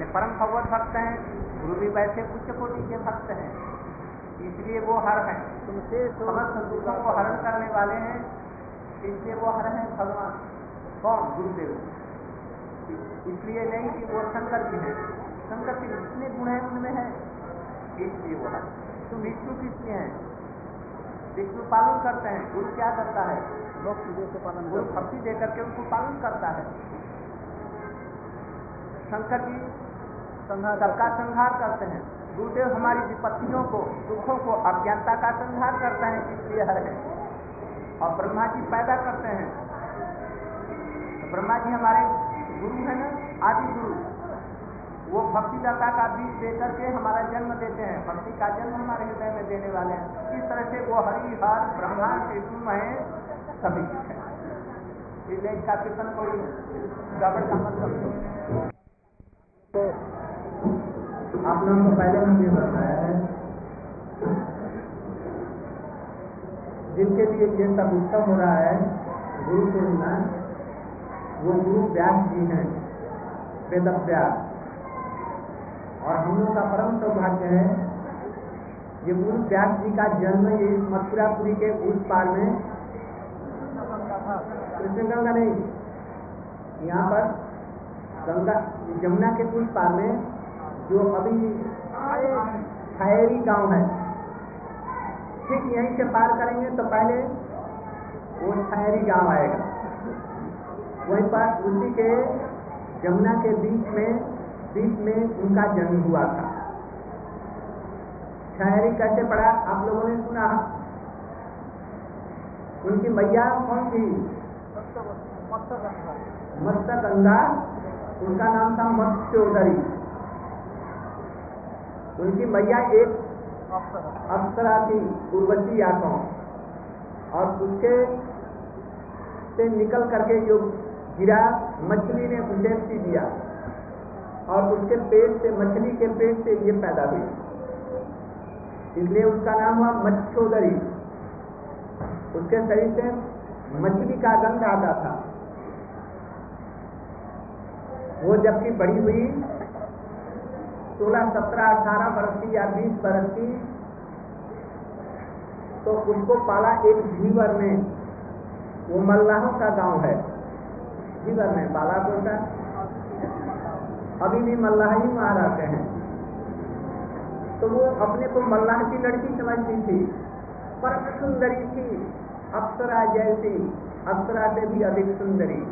परम भगवत भक्त हैं, गुरु भी वैसे उच्च कोटि के भक्त हैं, इसलिए वो हर हैं, समस्त दुखों को हरण करने वाले हैं, इसलिए वो हर हैं भगवान। कौन? गुरुदेव। इसलिए नहीं कि वो शंकर जी हैं, शंकर के जितने गुण हैं उनमें है, इसलिए वो हर। तो विष्णु किसलिए हैं? विष्णु पालन करते हैं, गुरु क्या करता है? गुरु भक्ति दे करके उनको पालन करता है। शंकर जी सबका संहार करते हैं, गुरुदेव हमारी विपत्तियों को, दुखों को, अज्ञानता का संहार करते हैं, इसलिए हर है। और ब्रह्मा जी पैदा करते हैं, तो ब्रह्मा जी हमारे गुरु है ना, आदि गुरु। वो भक्ति लता का बीज देकर के हमारा जन्म देते हैं, भक्ति का जन्म हमारे हृदय में देने वाले हैं। इस तरह से वो हरि हर ब्रह्मा विष्णु महेश सभी कुछ है। इसलिए इसका कीर्तन कोई गड़बड़ का मतलब तो आप लोगों को पहले हम ये बताया है, जिनके लिए ये सब उत्सव हो रहा है गुरु पूर्णिमा, वो गुरु व्यास जी हैं, वेद व्यास। और हम लोग का परम सौभाग्य है, ये गुरु व्यास जी का जन्म ये मथुरापुरी के उस पार में, कृष्णगंगा नहीं, यहाँ पर गंगा यमुना के उस पार में जो अभी खैरी गांव है, ठीक यहीं से पार करेंगे तो पहले वो खैरी गांव आएगा। वहीं पर उसी के यमुना के बीच में उनका जन्म हुआ था। खैरी कैसे पड़ा आप लोगों ने सुना? उनकी मैया कौन थी? मत्स्यगंधा, उनका नाम था मत्स्योदरी। उनकी मैया एक अप्सरा थी, उर्वशी या कौन, और उसके से निकल करके जो गिरा, मछली ने उसे पी दिया और उसके पेट से, मछली के पेट से ये पैदा हुई, इसलिए उसका नाम हुआ मत्स्योदरी। उसके शरीर से मछली का गंध आता था। वो जबकि बड़ी हुई 16, 17, 18 वर्ष की या 20 वर्ष की, तो उसको पाला एक झीवर में, वो मल्लाहों का गांव है, झीवर में पाला बोलता। अभी भी मल्लाह ही वहां रहते हैं। तो वो अपने को मल्लाह की लड़की समझती थी, परम सुंदरी थी, अप्सरा जैसी, अप्सरा से भी अधिक सुंदरी।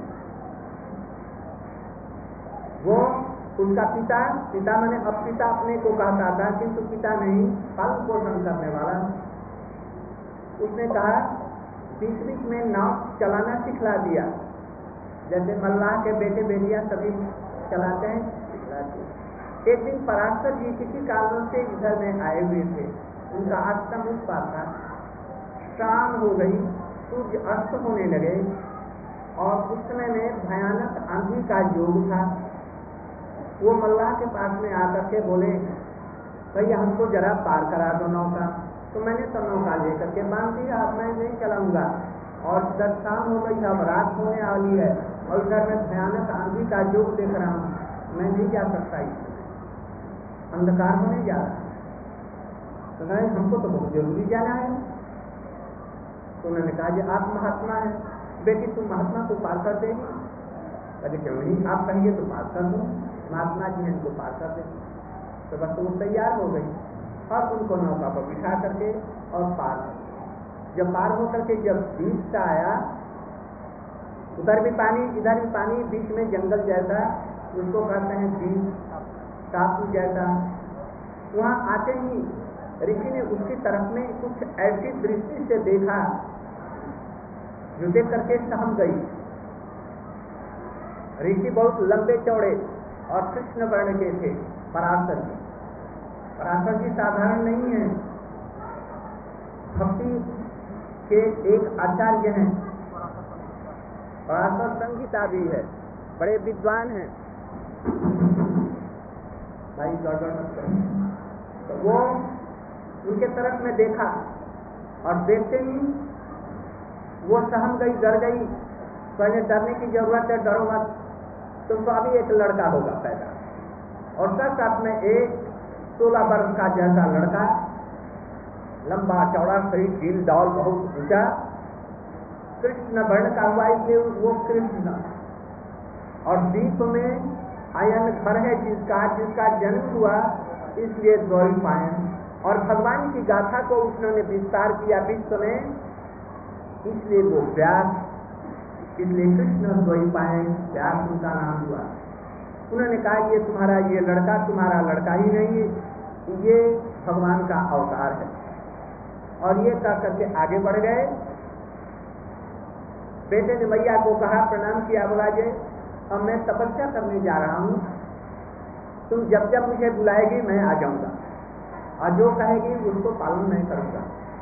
वो उसका पिता मैंने अब पिता अपने को कहता था, किंतु पिता नहीं, पालन पोषण करने वाला। उसने कहा बीच बीच में नाव चलाना सिखला दिया, जैसे मल्लाह के बेटे बेटियां सभी चलाते हैं, सिखला दिया। एक दिन पराशर जी किसी कारण से इधर में आए हुए थे, उनका आश्रम उस पार था। शाम हो गई, सूर्य अस्त होने लगे और उस समय में भयानक आंधी का योग था। वो मल्लाह के पास में आकर के बोले, भैया हमको जरा पार करा दो नौका। तो मैंने तो नौका लेकर के बांध दिया, अब मैं नहीं चलाऊंगा। और जब शाम हो गई, अब रात होने वाली है और इधर में भयानक आंधी का योग देख रहा हूँ, मैं नहीं जा सकता, अंधकार होने जा रहा। तो नहीं, हमको तो बहुत जरूरी जाना है। तो उन्होंने कहा कि आप महात्मा हैं, बेटी तुम महात्मा को पार कर देगी? अरे क्यों नहीं, आप कहेंगे तो पार कर दो, महात्मा जी इनको पार कर दे। तो बस वो तैयार हो गई और उनको नौका पर बिठा करके और पार। जब पार हो करके जब बीच से आया, उधर भी पानी इधर भी पानी, बीच में जंगल जैसा, उसको कहते हैं बीच, टापू जैसा। वहाँ आते ही ऋषि ने उसकी तरफ में कुछ ऐसी दृष्टि से देखा जो देख करके सहम गई। ऋषि बहुत लंबे चौड़े और कृष्ण वर्ण के थे, पराशर जी। पराशर जी साधारण नहीं है, भक्ति के एक आचार्य हैं, पराशर संगीता भी है, बड़े विद्वान हैं। भाई गड़बड़ मत करो। तो वो उनके तरफ में देखा और देखते ही वो सहम गई, डर गई। पहले डरने की जरूरत है, डरो मत, तुमको अभी एक लड़का होगा पैदा। और साथ में एक 16 वर्ष का जैसा लड़का, लंबा चौड़ा शरीर, ढील डौल बहुत ऊंचा, कृष्ण वर्ण का हुआ, इसलिए वो कृष्ण। और दीप में आयन घर है जिसका जन्म हुआ, इसलिए द्वैपायन। और भगवान की गाथा को उन्होंने विस्तार किया विश्व में, इसलिए वो व्यास, इसलिए कृष्ण द्वैपायन व्यास उनका नाम हुआ। उन्होंने कहा ये तुम्हारा ये लड़का तुम्हारा लड़का ही नहीं, ये भगवान का अवतार है। और ये कह करके आगे बढ़ गए। बेटे ने मैया को कहा, प्रणाम किया, बोला जे अब मैं तपस्या करने जा रहा हूँ, तुम जब जब मुझे बुलाएगी मैं आ जाऊंगा, और जो कहेगी उसको पालन नहीं करूंगा।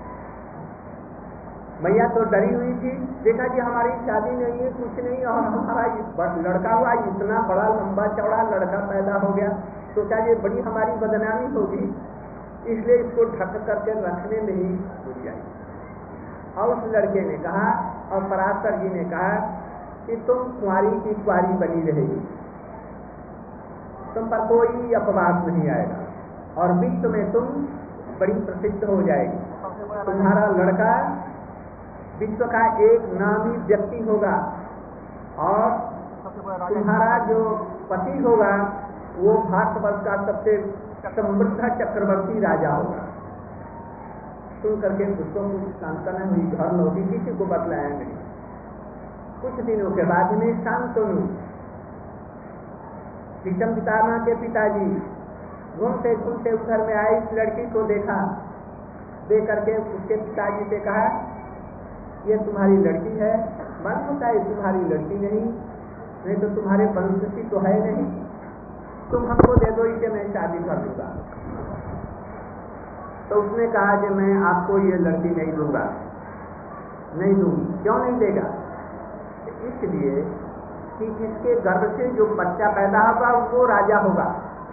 मैया तो डरी हुई थी, देखा कि हमारी शादी नहीं है, कुछ नहीं, और हमारा लड़का हुआ, इतना बड़ा लंबा चौड़ा लड़का पैदा हो गया, सोचा ये बड़ी हमारी बदनामी होगी, इसलिए इसको ढक करके रखने में ही हो जाएगी। और उस लड़के ने कहा, और पराशर जी ने कहा कि तुम कुंवारी की कुंवारी बनी रहेगी, तुम पर कोई अपवाद नहीं आएगा, और विश्व में तुम बड़ी प्रसिद्ध हो जाएगी। तुम्हारा लड़का विश्व का एक नामी व्यक्ति होगा, और तुम्हारा जो पति होगा वो भारतवर्ष का सबसे समृद्ध चक्रवर्ती राजा होगा। सुन करके उसको कुछ सांत्वना हुई, घर लौटी, किसी को बतलाया नहीं। कुछ दिनों के बाद में शांतनु, भीष्म पितामह के पिताजी, घूमते घूमते उधर में आए, इस लड़की को देखा, देख करके उसके पिताजी से कहा ये तुम्हारी लड़की है। मन होता है तुम्हारी लड़की नहीं तो तुम्हारे वंशसी तो है नहीं, तुम हमको दे दो, इसे मैं शादी कर दूंगा। तो उसने कहा कि मैं आपको ये लड़की नहीं दूंगा, नहीं दूंगी। क्यों नहीं देगा? इसलिए कि इसके गर्भ से जो बच्चा पैदा होगा वो राजा होगा।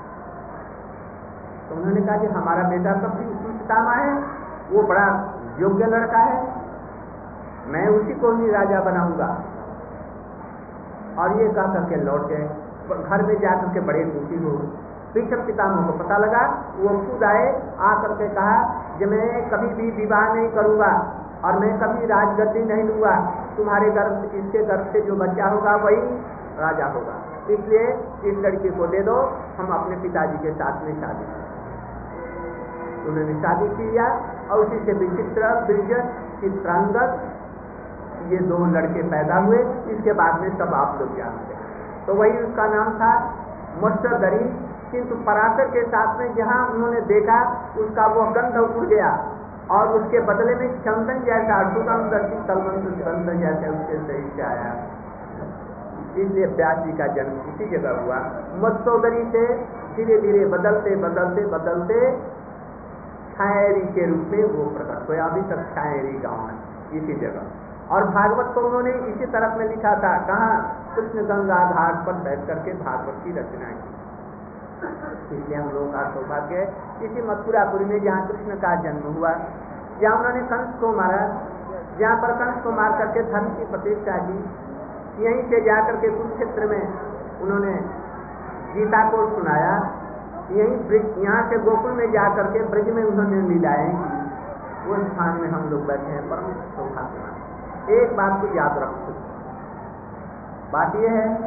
तो उन्होंने कहा कि हमारा बेटा तो पितामह है, वो बड़ा योग्य लड़का है, मैं उसी को ही राजा बनाऊंगा। और ये कह करके लौट गए। घर में जाकर के बड़े दुखी हो। भीष्म पितामह को पता लगा, वो खुद आए, आकर के कहा कि मैं कभी भी विवाह नहीं करूंगा और मैं कभी राजगद्दी नहीं लूंगा, तुम्हारे गर्भ, इसके गर्भ से जो बच्चा होगा वही राजा होगा, इसलिए इस लड़की को दे दो, हम अपने पिताजी के साथ में शादी करें। उन्होंने शादी किया और उसी से विचित्र, ब्रिज, चित्रांगद, ये 2 लड़के पैदा हुए। इसके बाद में सब आप लोग जानते हैं। तो वही उसका नाम था मत्स्यधरी। किंतु पराशर के साथ में जहाँ उन्होंने देखा उसका वो गंध उड़ गया और उसके बदले में चंदन जैसा सुगंध, शीतलमंद सुगंध जैसे उसके शरीर से आया। इसलिए व्यास जी का जन्म इसी जगह हुआ। मत्स्यधरी से धीरे धीरे बदलते बदलते बदलते छायरी के रूप में वो प्रकट हुआ। अभी तक छायरी गाँव है इसी जगह। और भागवत को उन्होंने इसी तरफ में लिखा था, कहाँ? कृष्ण गंगा घाट पर बैठ करके भागवत की रचना की। इसलिए हम लोगों का सौभाग्य इसी मथुरापुरी में जहाँ कृष्ण का जन्म हुआ, जहाँ उन्होंने कंस को मारा, जहाँ पर कंस को मार करके धर्म की प्रतिष्ठा की, यहीं से जाकर के कुरुक्षेत्र में उन्होंने गीता को सुनाया, यहाँ से गोकुल में जाकर के ब्रज में उन्होंने लीलाएं की। वो स्थान में हम लोग बैठे हैं, परम सौभाग्य। एक बात को याद रखो, बात यह है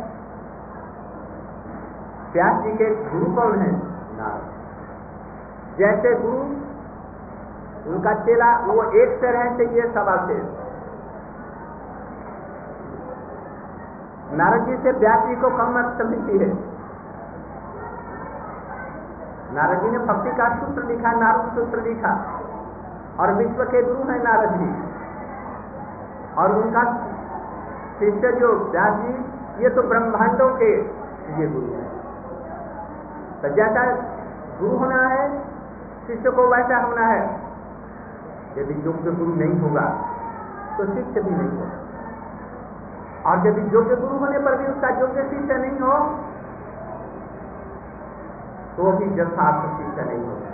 व्यास जी के गुरु कौन है? नारद। जैसे गुरु, उनका चेला, वो 1 शेर है, चाहिए 1.25 शेर। नारद जी से व्यास जी को कम मत मिलती है। नारद जी ने भक्ति का सूत्र लिखा, नारद सूत्र लिखा, और विश्व के गुरु हैं नारद जी। और उनका शिष्य जो व्यास जी, ये तो ब्रह्मांडों के ये गुरु हैं। तो जैसा गुरु होना है शिष्य को वैसा होना है। यदि योग्य गुरु नहीं होगा तो शिष्य भी नहीं होगा, और यदि योग्य गुरु होने पर भी उसका योग्य शिष्य नहीं हो तो वो भी यथार्थ शिष्य नहीं होगा।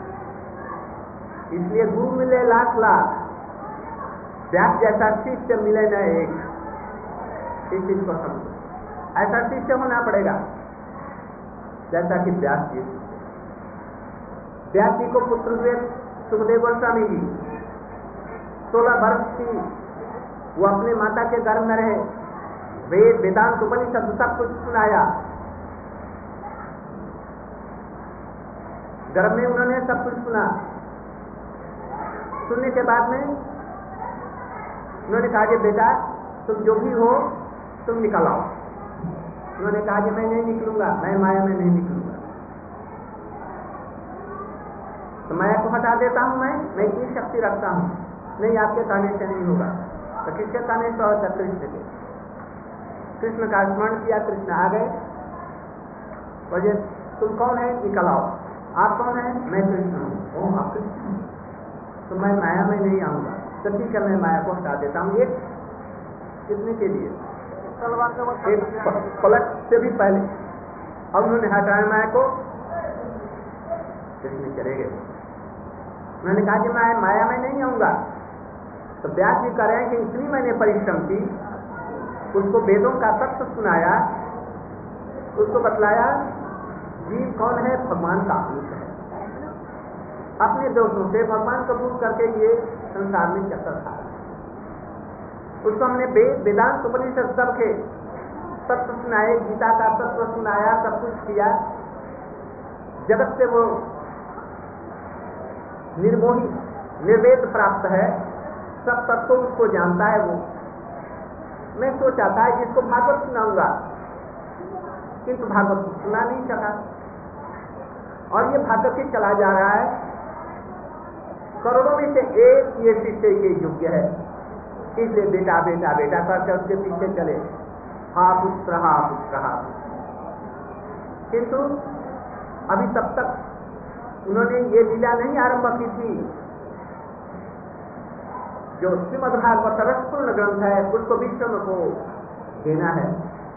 इसलिए गुरु मिले लाख लाख, व्यास जैसा शिष्य मिले न एक। इस चीज को समझो, ऐसा शिष्य होना पड़ेगा। जैसा कि व्यास जी को पुत्र हुए सुखदेव गोस्वामी जी, 16 वर्ष की वो अपने माता के गर्भ में रहे, वेद वेदांत उपनिषद सब कुछ सुनाया, गर्भ में उन्होंने सब कुछ सुना। सुनने के बाद में उन्होंने कहा कि बेटा तुम जो भी हो तुम निकल आओ। उन्होंने कहा कि मैं नहीं निकलूंगा, मैं माया में नहीं निकलूंगा, तो माया को हटा देता हूं, मैं इतनी शक्ति रखता हूं। नहीं, आपके कहने से नहीं होगा। तो किसके कहने से होता? कृष्ण के। कृष्ण का स्मरण किया, कृष्ण आ गए, बोले तुम कौन है? निकल आओ। आप कौन है? मैं कृष्ण हूँ। ओह आप कृष्ण हूँ, तो मैं माया में नहीं आऊंगा। तो ठीक है, मैं माया को हटा देता हूँ। एक कितने के लिए? एक पलट से भी पहले। अब उन्होंने हटाया माया को, कृष्ण चले गए। उन्होंने कहा कि मैं माया में नहीं आऊंगा। तो व्यास जी कह रहे हैं कि इसलिए मैंने परिश्रम की, उसको वेदों का तत्व सुनाया, उसको बतलाया जीव कौन है, भगवान का अंश है, अपने दोषों से भगवान को भूल करके ये संसार में चक्कर खा रहा है। उसको हमने वेदांत उपनिषद सब के तत्व सुनाए, गीता का तत्व सुनाया, सब कुछ किया। जगत से वो निर्मोही निर्वेद प्राप्त है, सब तत्व उसको जानता है। वो मैं सोचा था इसको भागवत सुनाऊंगा, किंतु भागवत सुना नहीं सका, और ये भागवत ही चला जा रहा है। करोड़ों में से एक ये शिष्य के योग्य है, इसलिए बेटा बेटा बेटा करके उसके पीछे चले, हा पुत्र हा पुत्र हा। किंतु अभी तब तक उन्होंने ये लीला नहीं आरंभ की थी। जो श्रीमद् भागवत रसपूर्ण ग्रंथ है उसको विश्व को देना है,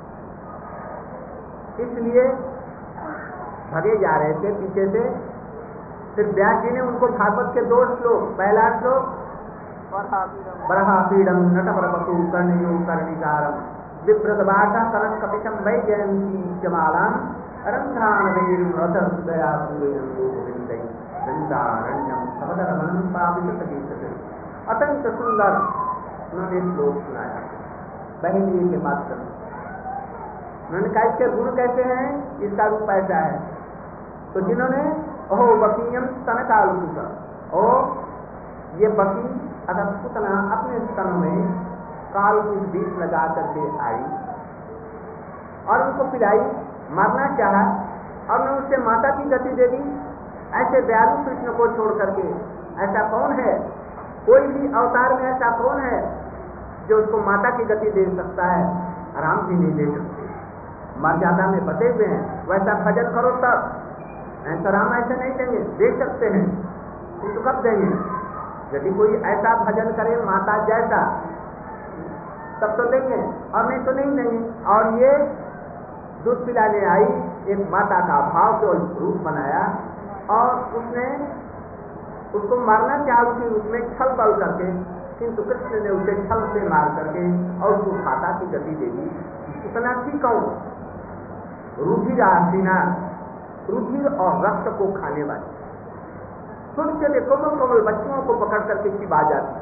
इसलिए भगे जा रहे थे पीछे से। फिर व्यास जी ने उनको भागवत के 2 श्लोक, पहला श्लोक बरहापीडम नटवरवपु कर्णयो कर्णिकारम विप्रदवाटा कनक कपिशम वै जयंती जमालाम रंध्रान वैरुरतर दया पूर्णो गोविंदै वृंदारण्यम सवदरमणं पावितसगीतते। अत्यंत सुंदर उन्होंने श्लोक सुनाया बहनी के माध्यम। उन्होंने कहा इसके गुण कैसे हैं, इसका रूप ऐसा है। तो जिन्होंने ओहो बकीयम स्तन कालुका, ओ ये बकी अगर पुतना अपने स्तन में कालकुट बीज लगा करके आई और उनको पिलाई, मारना चाहा और ने उससे माता की गति दे दी। ऐसे दयालु कृष्ण को छोड़ करके ऐसा कौन है, कोई भी अवतार में ऐसा कौन है जो उसको माता की गति दे सकता है? राम भी नहीं दे सकते, मर्यादा में बचे हुए हैं। वैसा भजन करो तब, ऐसा राम ऐसे नहीं देंगे, दे सकते हैं किंतु कब देंगे? यदि कोई ऐसा भजन करे माता जैसा तब तो देंगे, और नहीं तो नहीं देंगे। और ये दूध पिलाने आई, एक माता का भाव के रूप बनाया और उसने उसको मारना चाहा उसी रूप में छल बल करके, किंतु कृष्ण ने उसे छल से मार करके और उसको माता की गति दे दी। इतना ठीक कौन? रुधिर आसीना, रुधिर और रक्त को खाने वाली छोटे छोटे कोमल कोमल बच्चों को पकड़ करके चिबा जाती,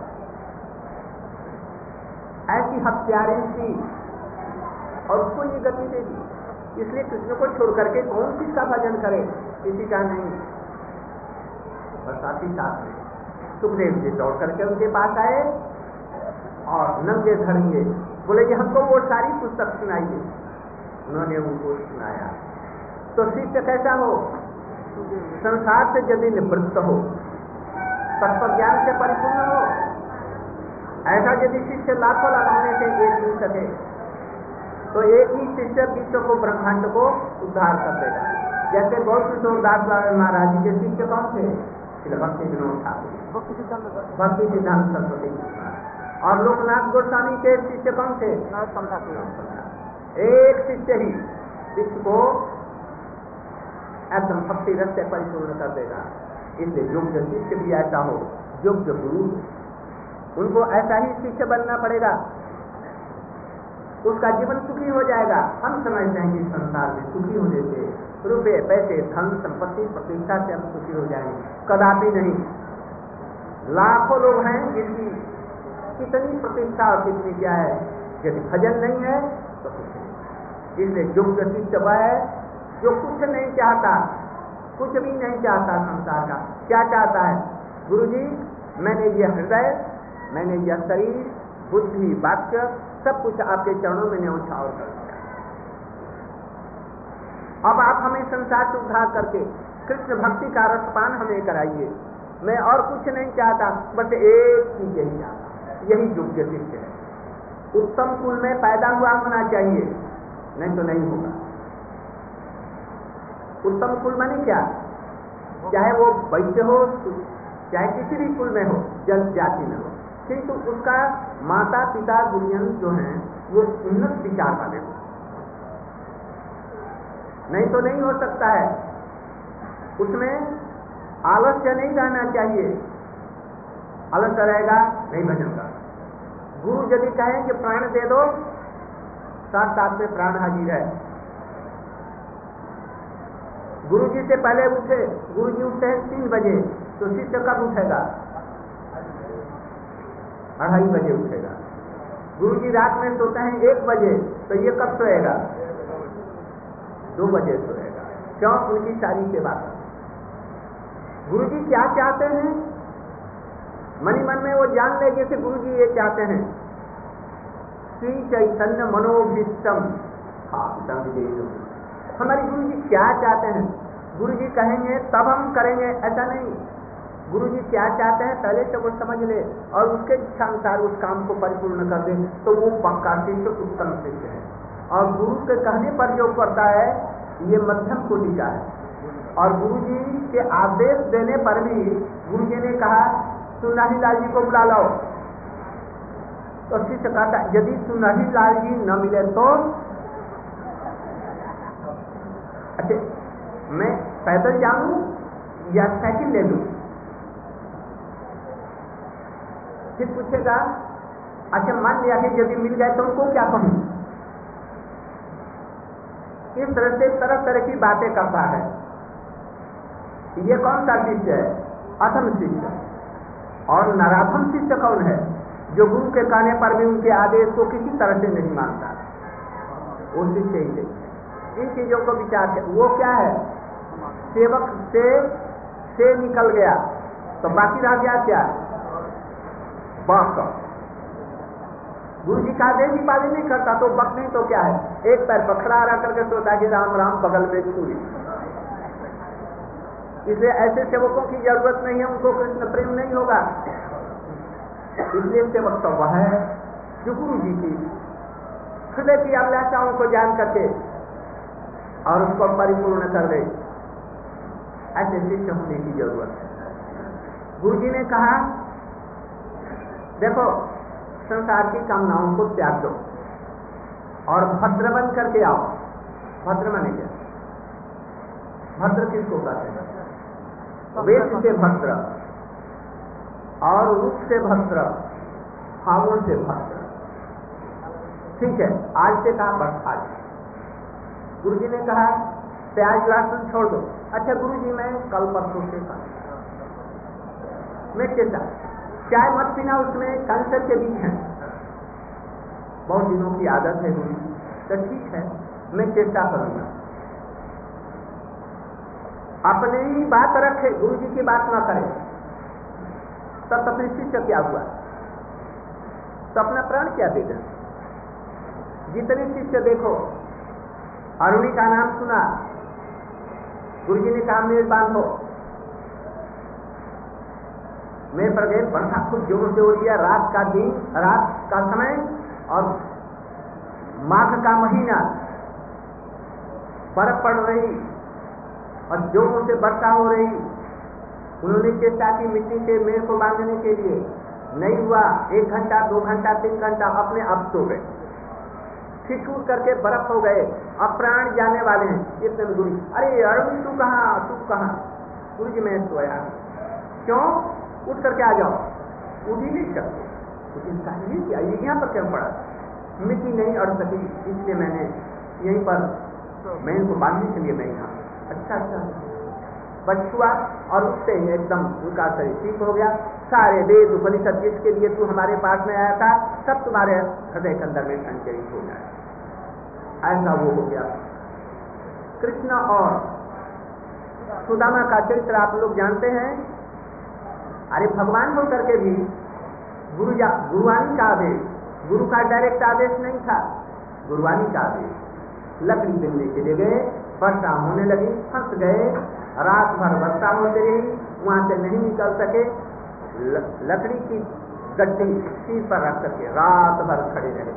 ऐसी हत्यारे थी और उसको ये गति दे दी। इसलिए कृष्ण को छोड़ करके कौन किसका भजन करे? किसी का नहीं। और साथ ही साथ में सुखदेव जी दौड़ करके उनके पास आए और नंगे धड़ंगे बोले कि हमको वो सारी पुस्तक सुनाइए। उन्होंने उनको सुनाया। तो शिष्य कैसा हो? संसार से यदि निवृत्त हो, तत्व ज्ञान से परिपूर्ण हो, ऐसा यदि शिष्य लाखों लगाने से एक मिल सके तो एक ही शिष्य विश्व को ब्रह्मांड को उद्धार कर देगा। जैसे बहुत किशोर दास महाराज जी के शिष्य कौन थे? भक्ति विनोद ठाकुर, भक्ति सिद्धांत सरस्वती, और लोकनाथ गोस्वामी के शिष्य कौन थे? एक शिष्य ही विश्व को एकदम भक्ति रस से परिपूर्ण कर देगा। इसलिए योग्य शिष्य भी ऐसा हो, योग्य गुरु, उनको ऐसा ही शिष्य बनना पड़ेगा, उसका जीवन सुखी हो जाएगा। हम समझते हैं कि संसार में सुखी होने से रुपये पैसे धन संपत्ति प्रतिष्ठा से हम खुशी हो जाएंगे, कदापि नहीं। लाखों लोग हैं जिनकी कितनी प्रतिष्ठा और कितनी क्या है, यदि भजन नहीं है तो कुछ नहीं। इसलिए योग्य शिष्य वह है जो कुछ नहीं चाहता, कुछ भी नहीं चाहता संसार का। क्या चाहता है? गुरुजी मैंने यह हृदय, मैंने यह शरीर, बुद्धि, वाक्य सब कुछ आपके चरणों में न्यौछावर कर दिया। अब आप हमें संसार से उद्धार करके कृष्ण भक्ति का रसपान हमें कराइए। मैं और कुछ नहीं चाहता, बस एक चीज यही चाहता। यही योग्य शिष्य है। उत्तम कुल में पैदा हुआ होना चाहिए, नहीं तो नहीं होगा। उत्तम कुल माने क्या? चाहे वो वैश्य हो, चाहे किसी भी कुल में हो, जल जाति में हो, किंतु उसका माता पिता गुरुजन जो हैं वो उन्नत विचार वाले हो, नहीं तो नहीं हो सकता है। उसमें आलस्य नहीं रहना चाहिए। आलस्य रहेगा नहीं भजन का। गुरु यदि कहें कि प्राण दे दो, साथ साथ में प्राण हाजिर है। गुरु जी से पहले उठे, गुरु जी उठते हैं 3 बजे, तो शिष्य कब उठेगा? 2:30 बजे उठेगा। गुरु जी रात में सोते हैं 1 बजे, तो ये कब सोएगा? 2 बजे सोएगा। क्यों? उनकी सारी सेवा कर। गुरु जी क्या चाहते हैं? मनी मन में वो जान ले जैसे गुरु जी ये चाहते हैं, श्री चैतन्य मनोभीष्टम। हमारे गुरु जी क्या चाहते हैं? गुरु जी कहेंगे तब हम करेंगे, ऐसा नहीं। गुरु जी क्या चाहते हैं पहले से वो समझ ले और उसके इच्छा अनुसार उस काम को परिपूर्ण कर दे, तो वो पक्का शिष्य, उत्तम शिष्य है। और गुरु के कहने पर जो करता है ये मध्यम कोटि का है। और गुरु जी के आदेश देने पर भी गुरु जी ने कहा सुनाही लाल जी को बुला लाओ, तो शिष्य कहता यदि सुनाही लाल जी न मिले तो अच्छा मैं पैदल जाऊं या साइकिल ले लूं? फिर पूछेगा अच्छा मान लिया कि यदि मिल गए तो उनको क्या कहूं? इस तरह से तरह तरह की बातें करता है। ये कौन सा शिष्य है? अधम शिष्य। और नराधम शिष्य कौन है? जो गुरु के कहने पर भी उनके आदेश को किसी तरह से नहीं मानता, वो शिष्य ही नहीं। इन चीजों को विचार कर, वो क्या है? सेवक से निकल गया तो बाकी रह गया क्या? बक। गुरु जी का आदेश ही पालन नहीं करता तो बक नहीं तो क्या है? एक पैर पखड़ा रहा करके सोचता कि राम राम बगल में छुरी। इसलिए ऐसे सेवकों की जरूरत नहीं है, उनको कृष्ण प्रेम नहीं होगा। इसलिए सेवक तो वह है जो गुरु जी की हृदय की अभिलाषाओं को जान करके और उसको परिपूर्ण कर दे। ऐसे शिष्य होने की जरूरत है। गुरु जी ने कहा देखो संसार की कामनाओं को त्याग दो और भद्र बन करके आओ। भद्र माने क्या? भद्र किसको कहते हैं? वेश से भद्र और रूप से भद्र, भावों से भद्र। ठीक है, आज से कहा बस आज। गुरु जी ने कहा प्याज लहसुन छोड़ दो। अच्छा गुरु जी मैं कल परसों से मैं कैसा चाय मत पीना, उसमें कैंसर के बीज हैं, बहुत दिनों की आदत है गुरु जी। तो ठीक है मैं चेष्टा करूंगा। अपने ही बात रखे, गुरु जी की बात ना करे। तब अपने शिष्य क्या हुआ? तो अपना प्राण क्या दे दें। जितने शिष्य देखो, अरुणी का नाम सुना, गुरु जी ने कहा मेल बांधो, मेरे पर गए, बरसा खुद जोरों से हो लिया। रात का दिन, रात का समय और माघ का महीना, बर्फ पड़ रही और जोरों से वर्षा हो रही। उन्होंने चेष्टा की मिट्टी से मेल को बांधने के लिए, नहीं हुआ। 1 घंटा 2 घंटा 3 घंटा अपने आप सो गए, ठिठुर करके बर्फ हो गए। अब प्राण जाने वाले हैं। इतने में गुरु, अरे अरुण तू कहाँ? गुरु जी मैं सोया। क्यों? उठ करके आ जाओ। उठ ही नहीं सकते। यहाँ पर क्यों पड़ा? मिट्टी नहीं अड़ सकी, इसलिए मैंने यहीं पर मैं इनको बांधने के लिए मैं यहाँ अच्छा अच्छा बच हुआ और उससे ही एकदम उनका शरीर ठीक हो गया। सारे वेद उपनिषद जिसके लिए तू हमारे पास में आया था सब तुम्हारे हृदय के अंदर में संचरित हो जाए, ऐसा वो हो गया। कृष्ण और सुदामा का चरित्र आप लोग जानते हैं। अरे भगवान होकर के भी गुरुवाणी का आदेश, गुरु का डायरेक्ट आदेश नहीं था, गुरुवाणी का आदेश। लकड़ी बिनने के लिए गए, वर्षा होने लगी, फंस गए, रात भर वर्षा होती रही, वहां से नहीं निकल सके। लकड़ी की गड्डी सिर पर रख करके रात भर खड़े रहे।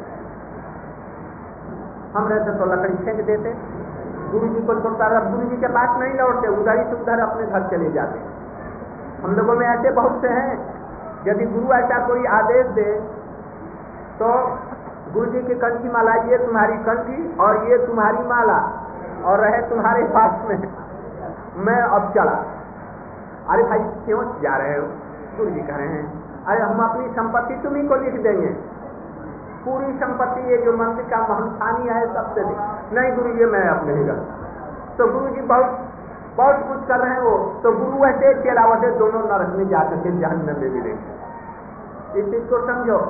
हम रहते तो लकड़ी फेंक देते, गुरु जी को छोड़ता, गुरु जी के पास नहीं लौटते, उधर ही से उधर अपने घर चले जाते। हम लोगों में ऐसे बहुत से हैं, यदि गुरु ऐसा कोई आदेश दे तो गुरु जी की कंठी माला, ये तुम्हारी कंठी और ये तुम्हारी माला और रहे तुम्हारे पास में, मैं अब चला। अरे भाई क्यों जा रहे हो? गुरु जी कह रहे हैं अरे हम अपनी संपत्ति तुम्ही को लिख देंगे, पूरी संपत्ति ये जो मंदिर का महंथानी है सबसे नहीं गुरु जी मैं अपने ही कर। तो गुरु जी बहुत बहुत कुछ कर रहे हैं वो, तो गुरु वैसे चेला वैसे दोनों नरक में जाकर के जहन्नम में मिलेंगे। इस चीज को समझो।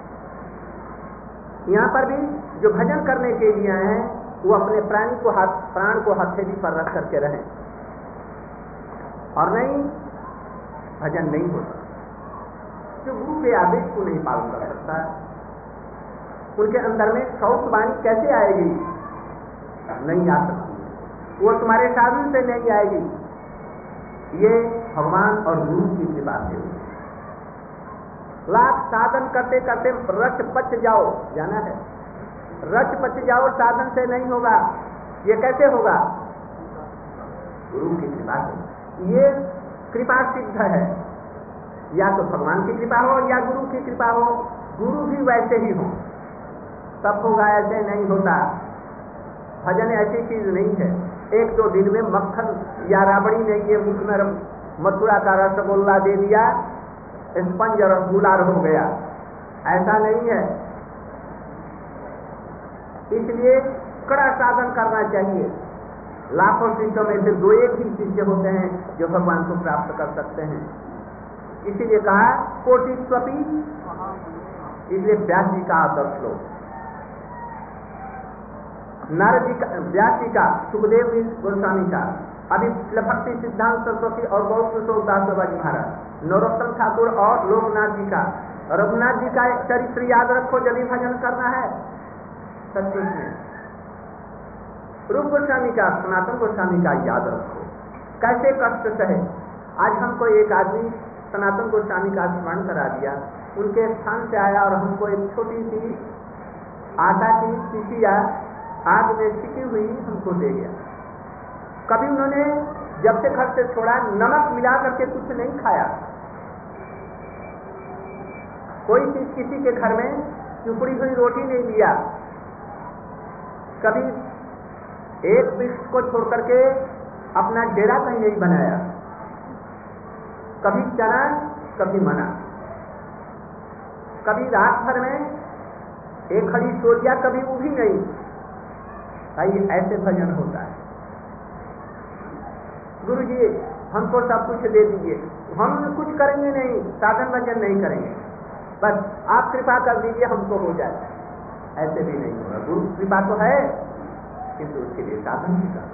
यहाँ पर भी जो भजन करने के लिए आए हैं वो अपने प्राण को हथेली पर रख करके रहें, और नहीं भजन नहीं होता। जो गुरु के आदेश को नहीं पालन कर सकता, उनके अंदर में शौक वाणी कैसे आएगी? नहीं आ सकती, वो तुम्हारे साधन से नहीं आएगी, ये भगवान और गुरु की कृपा से। लाख साधन करते करते रच पच जाओ, जाना है, रच पच जाओ साधन से नहीं होगा। ये कैसे होगा? गुरु की कृपा से। ये कृपा सिद्ध है, या तो भगवान की कृपा हो या गुरु की कृपा हो, गुरु भी वैसे ही हो तब होगा, ऐसे नहीं होता। भजन ऐसी चीज नहीं है एक दो दिन में मक्खन या राबड़ी ने ये मुख में मथुरा का रसगुल्ला दे दिया, स्पंज रसगुल्ला हो गया, ऐसा नहीं है। इसलिए कड़ा साधन करना चाहिए। लाखों शिष्यों में से दो एक ही शिष्य होते हैं जो भगवान को प्राप्त कर सकते हैं। इसीलिए कहा कोटि स्वपी, इसलिए व्यास जी का आदर्श लो, नारद जी का, व्यास जी का, सुखदेव गोस्वामी का, अभी भक्ति सिद्धांत सरस्वती और गौर किशोर दास बाबा जी महाराज, नरोत्तम ठाकुर और लोकनाथ जी का, रघुनाथ जी का चरित्र याद रखो जब भी भजन करना है सचमुच में। रूप गोस्वामी का, सनातन गोस्वामी का याद रखो, कैसे कष्ट सहे। आज हमको एक आदमी सनातन गोस्वामी का स्मरण करा दिया, उनके स्थान से आया और हमको एक छोटी सी आटा की शीशिया आग में सिकी हुई हमको दे गया। कभी उन्होंने जब से घर से छोड़ा नमक मिला करके कुछ नहीं खाया। कोई चीज किसी के घर में चुपड़ी हुई रोटी नहीं लिया, कभी एक वृक्ष को छोड़ करके अपना डेरा कहीं नहीं बनाया, कभी चना कभी मना, कभी रात भर में एक खड़ी सो लिया, कभी वो भी नहीं। भाई ऐसे भजन होता है। गुरु जी हमको सब कुछ दे दीजिए, हम कुछ करेंगे नहीं, साधन भजन नहीं करेंगे, बस आप कृपा कर दीजिए हमको हो जाए, ऐसे भी नहीं होगा। गुरु कृपा तो है किंतु उसके लिए साधन भी करना।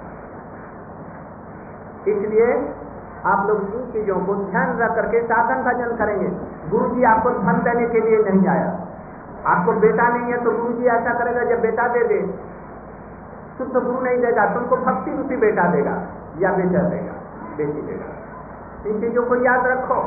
इसलिए आप लोग इन चीजों को ध्यान रख करके साधन भजन करेंगे। गुरु जी आपको धन देने के लिए नहीं आया, आपको बेटा नहीं है तो गुरु जी ऐसा करेगा जब बेटा दे दे, तुम तो गुरु नहीं देगा, तुमको भक्ति रूपी बेटा देगा या बेटा देगा, बेटी देगा। इन चीजों को याद रखो,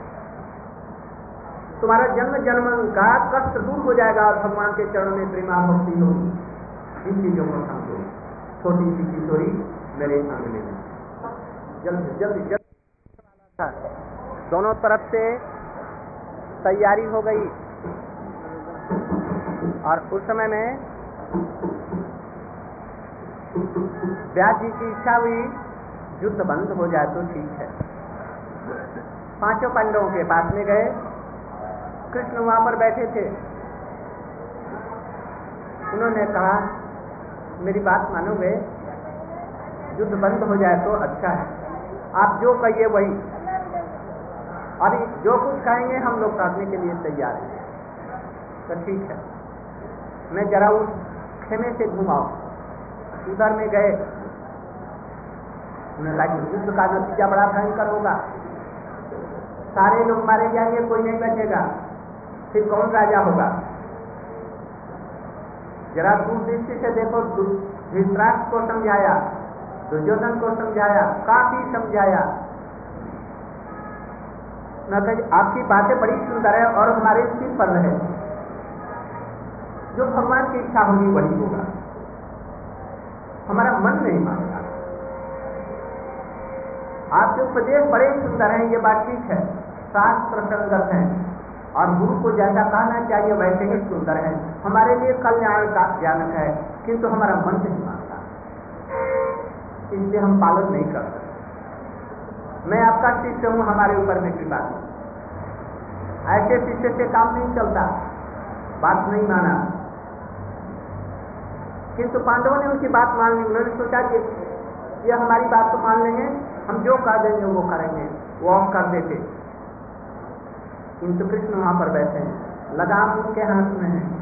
तुम्हारा जन्म जन्म का कष्ट दूर हो जाएगा और भगवान के चरणों में प्रेमा भक्ति होगी। इन चीजों को समझो। छोटी सी किशोरी मेरे आंगने में जल्दी जल्दी जल्दी, दोनों तरफ से तैयारी हो गई और उस समय में व्यास जी की इच्छा हुई युद्ध बंद हो जाए तो ठीक है। पांचों पांडवों के पास में गए, कृष्ण वहां पर बैठे थे। उन्होंने कहा मेरी बात मानोगे, युद्ध बंद हो जाए तो अच्छा है। आप जो कहिए वही, अभी जो कुछ कहेंगे हम लोग करने के लिए तैयार हैं। तो ठीक है, मैं जरा उस खेमे से घुमाओ, उधर में गए, उन्होंने कहा युद्ध का नतीजा बड़ा भयंकर होगा, सारे लोग मारे जाएंगे, कोई नहीं बचेगा, फिर कौन राजा होगा। जरा दूरदृष्टि से देखो, धृतराष्ट्र को समझाया, दुर्योधन को समझाया, काफी समझाया, न कहे आपकी बातें बड़ी सुंदर है और हमारे सिर पर रहे, जो भगवान की इच्छा होगी वही होगा, हमारा मन नहीं मानता। आपके उपदेश बड़े सुंदर हैं, ये बात ठीक है, शास्त्र संगत है और गुरु को जैसा कहना चाहिए वैसे ही सुंदर है, हमारे लिए कल्याण का ज्ञानक है, किंतु हमारा मन नहीं मानता, इसलिए हम पालन नहीं कर सकते। मैं आपका शिष्य हूं, हमारे ऊपर में कृपा करें। ऐसे शिष्य से काम नहीं चलता, बात नहीं माना, किंतु पांडवों ने उनकी बात मान ली। उन्होंने सोचा कि ये हमारी बात तो मान लेंगे, हम जो कह देंगे वो करेंगे, वो ऑफ कर देते, किंतु कृष्ण वहां पर बैठे हैं, लगाम उनके हाथ में है,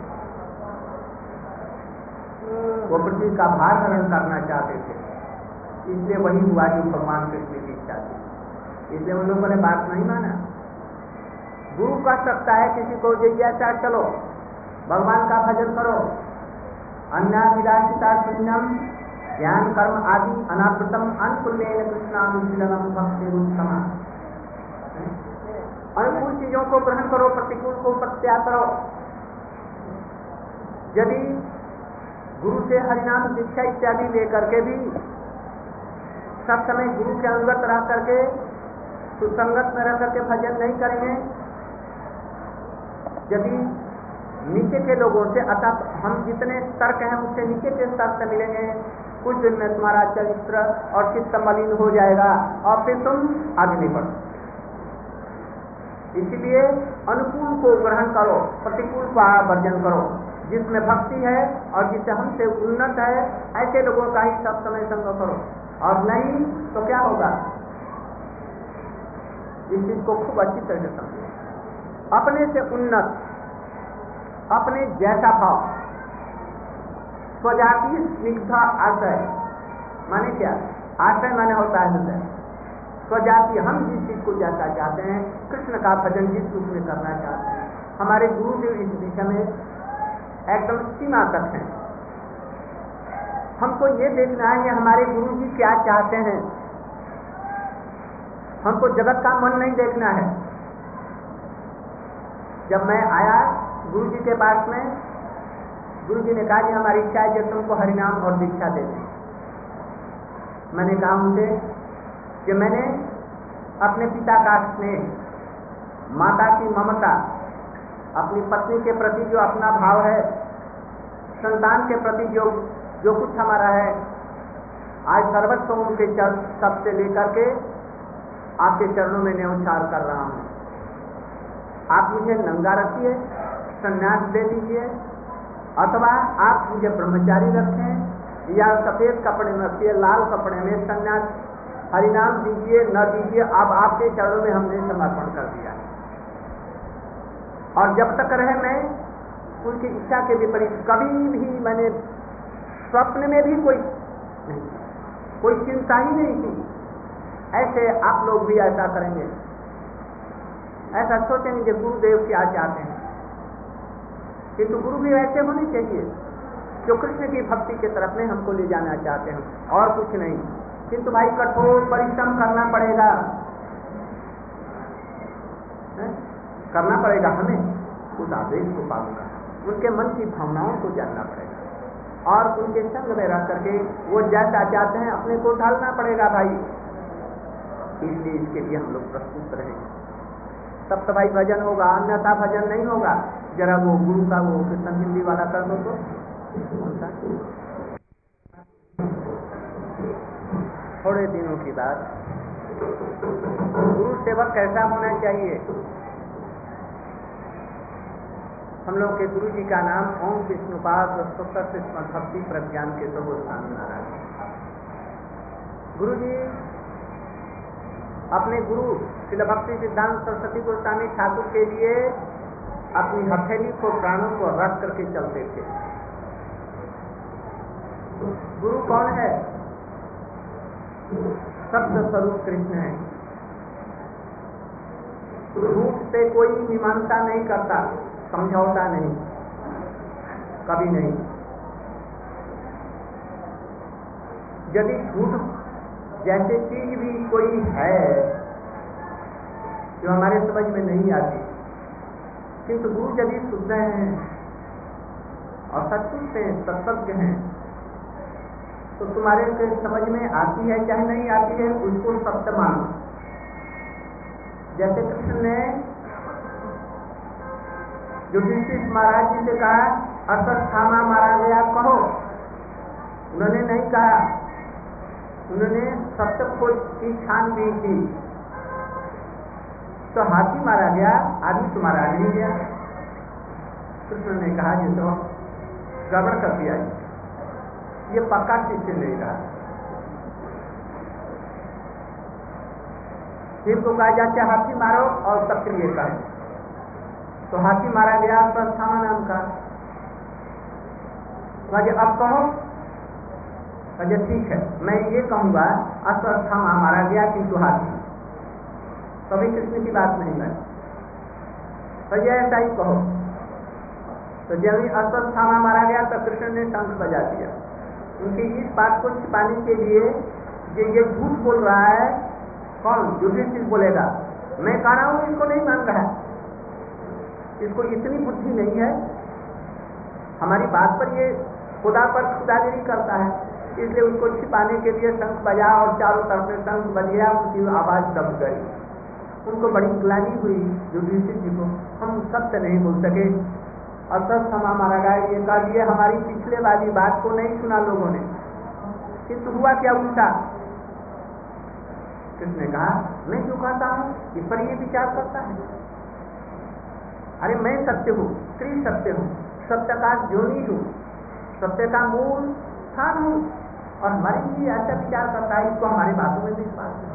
वो पृथ्वी का भार हरण करना चाहते थे, इसलिए वही हुआ जो भगवान कृष्ण की इच्छा थी, इसलिए उन लोगों ने बात नहीं माना। गुरु कह सकता है किसी को, जिज्ञासा चलो भगवान का भजन करो, अन्याभिलाषिता शून्यम ज्ञान कर्म आदि अनावृतम अनुकूलेन कृष्णानुशीलनम भक्तिरुत्तमा। अनुकूल चीजों को ग्रहण करो, प्रतिकूल को प्रत्याग करो। यदि गुरु से हरिनाम दीक्षा इत्यादि लेकर के भी सब समय गुरु के अनुगत रह करके सुसंगत में रह करके भजन नहीं करेंगे, यदि नीचे के लोगों से, अर्थात हम जितने स्तर के हैं उससे नीचे के स्तर से मिलेंगे, कुछ दिन में तुम्हारा चरित्र और चित्त मलिन हो जाएगा और फिर तुम आगे नहीं बढ़। इसलिए अनुकूल को ग्रहण करो, प्रतिकूल का वर्जन करो, जिसमें भक्ति है और जिससे हमसे उन्नत है ऐसे लोगों का ही सब समय संग करो, और नहीं तो क्या होगा, इस चीज को खूब अच्छी तरह से समझो। अपने से उन्नत, अपने जैसा भाव, स्वजाति स्निग्ध आश्रय, माने क्या, आश्रय माने होता है हृदय, स्वजाति हम जिस चीज को जैसा चाहते हैं, कृष्ण का भजन जिस रूप में करना चाहते हैं, हमारे गुरुदेव इस दिशा में एकदम सीमा तक हैं। हमको ये देखना है कि हमारे गुरु जी क्या चाहते हैं, हमको जगत का मन नहीं देखना है। जब मैं आया गुरु जी के पास में, गुरु जी ने कहा कि हमारी इच्छा है कि तुमको हरिनाम और दीक्षा दे दें। मैंने कहा उनसे कि मैंने अपने पिता का स्नेह, माता की ममता, अपनी पत्नी के प्रति जो अपना भाव है, संतान के प्रति जो कुछ हमारा है, आज सर्वस्व उनके चरण सबसे लेकर के आपके चरणों में न्योछावर कर रहा हूँ। आप मुझे नंगा रखिए, संन्यास दे दीजिए, अथवा आप मुझे ब्रह्मचारी रखें या सफेद कपड़े में रखिए, लाल कपड़े में संन्यास, हरिनाम दीजिए न दीजिए, अब आपके चरणों में हमने समर्पण कर दिया। और जब तक रहे मैं उनकी इच्छा के विपरीत कभी भी, मैंने स्वप्न में भी कोई चिंता ही नहीं की। ऐसे आप लोग भी ऐसा करेंगे, ऐसा सोचेंगे कि गुरुदेव क्या चाहते हैं, किंतु गुरु भी ऐसे होने चाहिए जो कृष्ण की भक्ति के तरफ में हमको ले जाना चाहते हैं, और कुछ नहीं। किंतु भाई कठोर परिश्रम करना पड़ेगा, करना पड़ेगा हमें उस आदेश को पालन करना, उनके मन की भावनाओं को जानना पड़ेगा और उनके संग में रह करके वो जैसा चाहते हैं अपने को ढालना पड़ेगा भाई। इसलिए इसके लिए हम लोग प्रस्तुत रहेंगे, तब तो भाई भजन होगा, अन्यथा भजन नहीं होगा। जरा वो गुरु का वो कीर्तन हिंदी वाला कर दो तो थोड़े दिनों की बात, गुरु सेवक कैसा होना चाहिए। हम लोग के गुरु जी का नाम ओम विष्णुपाद भक्ति प्रज्ञान के तो स्थान नारायण। गुरु जी अपने गुरु श्रील भक्ति सिद्धांत सरस्वती गोस्वामी ठाकुर के लिए अपनी हथेली को प्राणों को रख करके चलते थे। गुरु कौन है? शब्द स्वरूप कृष्ण है। झूठ से कोई मीमांसा नहीं करता, समझौता नहीं, कभी नहीं। यदि झूठ जैसे चीज भी कोई है जो हमारे समझ में नहीं आती, किंतु गुरु यदि शुद्ध हैं और सचमुच से सत्सज्ञ हैं तो तुम्हारे समझ में आती है चाहे नहीं आती है, उसको सत्य मानो। जैसे कृष्ण ने युधिष्ठिर महाराज जी से कहा अश्वत्थामा मारा गया, कहो। उन्होंने नहीं कहा, उन्होंने सत्य खोज की छानबीन की, तो हाथी मारा गया, आदमी तो मारा नहीं गया। कृष्ण ने कहा ये तो गड़बड़ कर दिया, ये पक्का शिष्य नहीं रहा। फिर तो कहा जाता हाथी मारो और सबके लिए कहे, तो हाथी मारा गया अश्वत्थामा नाम का। अब कहो, कहे ठीक है मैं ये कहूंगा अश्वत्थामा मारा गया किंतु हाथी। कभी कृष्ण की बात नहीं है, कहे ऐसा ही कहो। तो जब अश्वत्थामा मारा गया तो कृष्ण ने शंख बजा दिया। उनकी इस बात को छिपाने के लिए ये झूठ बोल रहा है, कौन? युधिष्ठिर बोलेगा मैं कह रहा हूं, इसको नहीं मान रहा है, इसको इतनी बुद्धि नहीं है, हमारी बात पर ये खुदा पर खुदागिरी करता है, इसलिए उसको छिपाने के लिए शंख बजा और चारों तरफ से शंख बज गया, उनकी आवाज दब गई। उनको बड़ी ग्लानि हुई युधिष्ठिर जी को, हम सत्य नहीं बोल सके, अश्वत्थामा मारा गया ये कह दिए, हमारी पिछले वाली बात को नहीं सुना लोगों ने। किंतु हुआ क्या उल्टा? किसने कहा मैं जो कहता हूं इस पर ये विचार करता है, अरे मैं सत्य हूं, त्रिसत्य हूं, सत्य का ज्योनि हूं, सत्य का मूल स्थान हूं, और हमारे लिए ऐसा विचार करता है, इसको हमारी बातों में विश्वास है।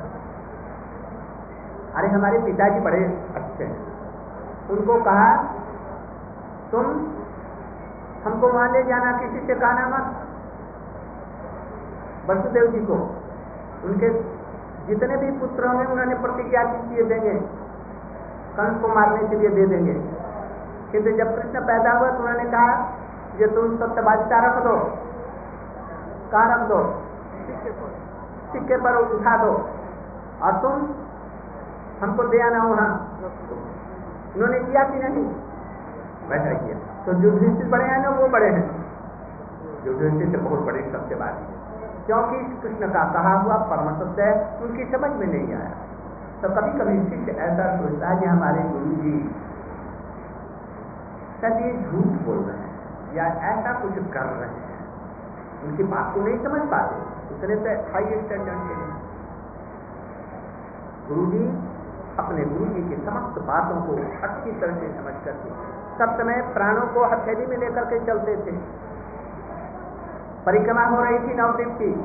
अरे हमारे पिताजी बड़े अच्छे हैं, उनको कहा तुम हमको वहां ले जाना, किसी से कहना मत। वसुदेव जी को उनके जितने भी पुत्र होंगे उन्होंने प्रतिज्ञा की ये देंगे, कंस को मारने के लिए दे देंगे। किंतु जब कृष्ण पैदा हुआ तो उन्होंने कहा ये तुम सत्यवादिता रख दो, कहाँ रख दो? सिक्के पर उठा दो और तुम हमको दे आना वहां। उन्होंने किया कि नहीं? वैसा किया। तो युधिष्ठिर बड़े हैं ना, वो बड़े हैं, युधिष्ठिर से बहुत बड़े सत्यवादी है, क्योंकि कृष्ण का कहा हुआ परम सत्य है, उनकी समझ में नहीं आया। तो कभी कभी शिष्य ऐसा सोचता है कि हमारे गुरु जी शायद ये झूठ बोल रहे हैं या ऐसा कुछ कर रहे हैं, उनकी बात को नहीं समझ पाते, इतने से हाई स्टैंडर्ड के लिए। गुरु जी अपने गुरु जी की समस्त बातों को अच्छी तरह से समझ करके सब समय प्राणों को हथेली में लेकर के चलते थे। परिक्रमा हो रही थी नवद्वीप की,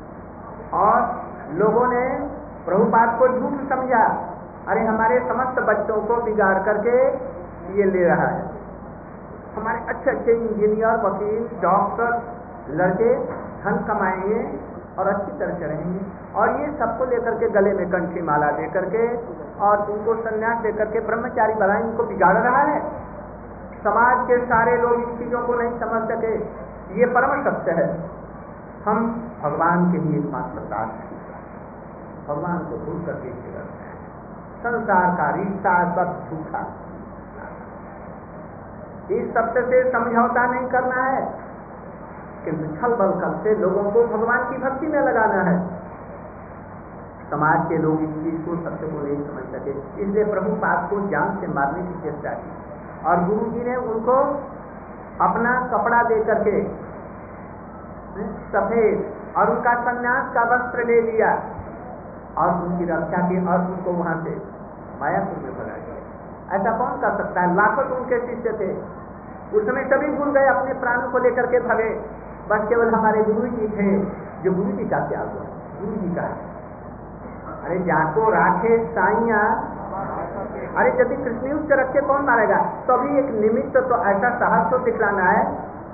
और लोगों ने प्रभुपाद को झूठ समझा, अरे हमारे समस्त बच्चों को बिगाड़ करके ये ले रहा है, हमारे अच्छे अच्छे इंजीनियर, वकील, डॉक्टर लड़के धन कमाएंगे और अच्छी तरह से रहेंगे, और ये सबको लेकर के गले में कंठी माला दे करके और उनको संन्यास दे करके ब्रह्मचारी बनाए, इनको बिगाड़ रहा है। समाज के सारे लोग इन चीजों को नहीं समझ सके, ये परम सत्य है। हम भगवान के ही एकमात्र दास हैं, भगवान को भूल करके करते हैं। संसार का रिश्ता सब झूठा, इस सत्य से समझौता नहीं करना है, किंतु छल बल कर से लोगों को भगवान की भक्ति में लगाना है। समाज के लोग इस चीज को, सत्य को नहीं समझ सके, इसलिए प्रभुपाद को जान से मारने की चेष्टा की, और गुरु जी ने उनको अपना कपड़ा दे करके सफेद और उनका सन्यास का वस्त्र ले लिया और उनकी रक्षा की, और उनको वहां से मायापुर में भगा दिया। ऐसा कौन कर सकता है? लाखों तो उनके शिष्य थे, उस समय सभी भूल गए, अपने प्राणों को लेकर के भगे, बस केवल हमारे गुरु जी थे जो गुरु जी का त्याग हुआ। गुरु जी का है। अरे जाको राखे साइया, अरे यदि कृष्ण उच्च रखे कौन मारेगा? तभी एक निमित्त तो ऐसा साहस तो दिखलाना है,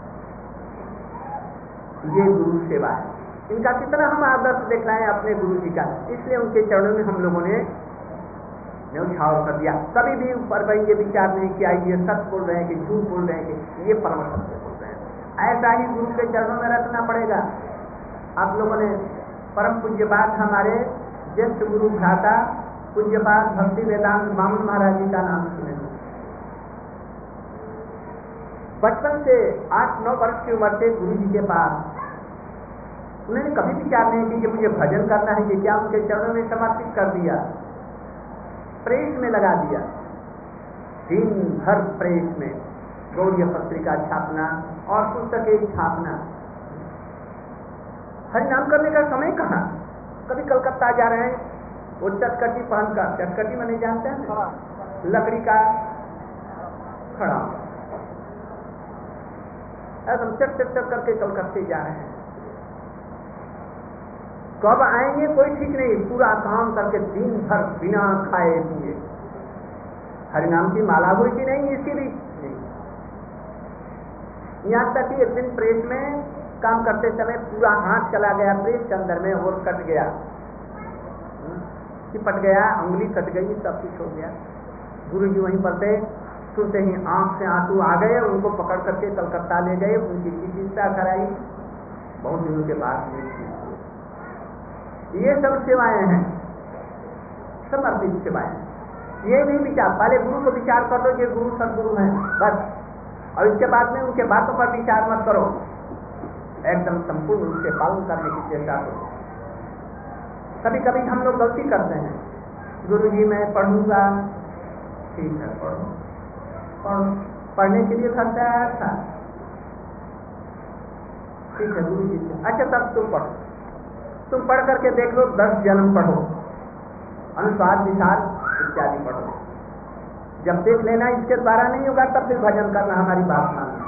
ये गुरु सेवा है। इनका कितना हम आदर्श दिखलाएं अपने गुरु जी का, इसलिए उनके चरणों में हम लोगों ने न्यौछावर कर दिया। कभी भी ऊपर भाई ये विचार नहीं किया ये सच बोल रहे हैं कि झूठ बोल रहे हैं कि ये परम सत्य बोल रहे हैं। ऐसा ही गुरु के चरणों में रखना पड़ेगा। आप लोगों ने परम पूज्यपाद हमारे ज्येष्ठ गुरु भ्राता पूज्यपाद भक्ति वेदांत बामन महाराज जी का नाम सुने। बचपन से 8-9 वर्ष की उम्र से गुरु जी के पास उन्होंने कभी विचार नहीं किया कि मुझे भजन करना है, ये क्या उनके चरणों में समर्पित कर दिया, प्रेस में लगा दिया। दिन भर प्रेस में गौड़ीय पत्रिका छापना और पुस्तकें छापना। हरिनाम करने का समय कहाँ? कभी कलकत्ता जा रहे हैं, वो चटकटी पहनकर, चटकटी में नहीं जानते हैं, लकड़ी का खड़ा एकदम चट करके कलकत्ते जा रहे हैं। कब आएंगे कोई ठीक नहीं, पूरा काम करके दिन भर बिना खाए पिए। हरिनाम की माला हुई कि नहीं इसकी भी नहीं। यहाँ तक कि एक दिन प्रेस में काम करते समय पूरा हाथ चला गया प्रेस के अंदर में और कट गया, चिपट गया, उंगली कट गई, सब कुछ हो गया। गुरु जी वहीं पर थे, सुनते ही आंख से आंसू आ गए, उनको पकड़ करके कलकत्ता ले गए, उनकी चिकित्सा कराई, बहुत दिनों के बाद मिली। ये सब सेवाएं हैं, समर्पित सेवाएं। ये नहीं विचार, पहले गुरु को विचार कर लो कि गुरु सदगुरु हैं बस, और इसके बाद में उनके बातों पर विचार मत करो, एकदम संपूर्ण रूप से पालन करने की चेष्टा करो। कभी कभी हम लोग गलती करते हैं, गुरु जी मैं पढ़ूंगा, ठीक है पढ़ो, पढ़ने के लिए घर से आया था, ठीक है गुरु जी, अच्छा तब तुम पढ़ो, तुम पढ़ करके देख लो, 10 जन्म पढ़ो, अनुस्वार विचार इत्यादि पढ़ो, जब देख लेना इसके द्वारा नहीं होगा तब फिर भजन करना, हमारी बात मानना।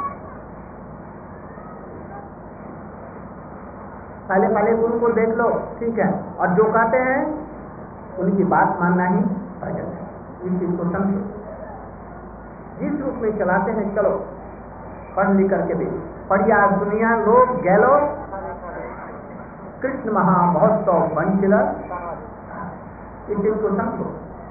पहले गुरु को देख लो, ठीक है, और जो कहते हैं उनकी बात मानना ही भजन है। इस चीज को समझो, जिस रूप में चलाते हैं चलो, पढ़ लिख करके भी पढ़िया दुनिया लोग गैलो कृष्ण महा महोत्सव बंचिल, इस चीज को समझो।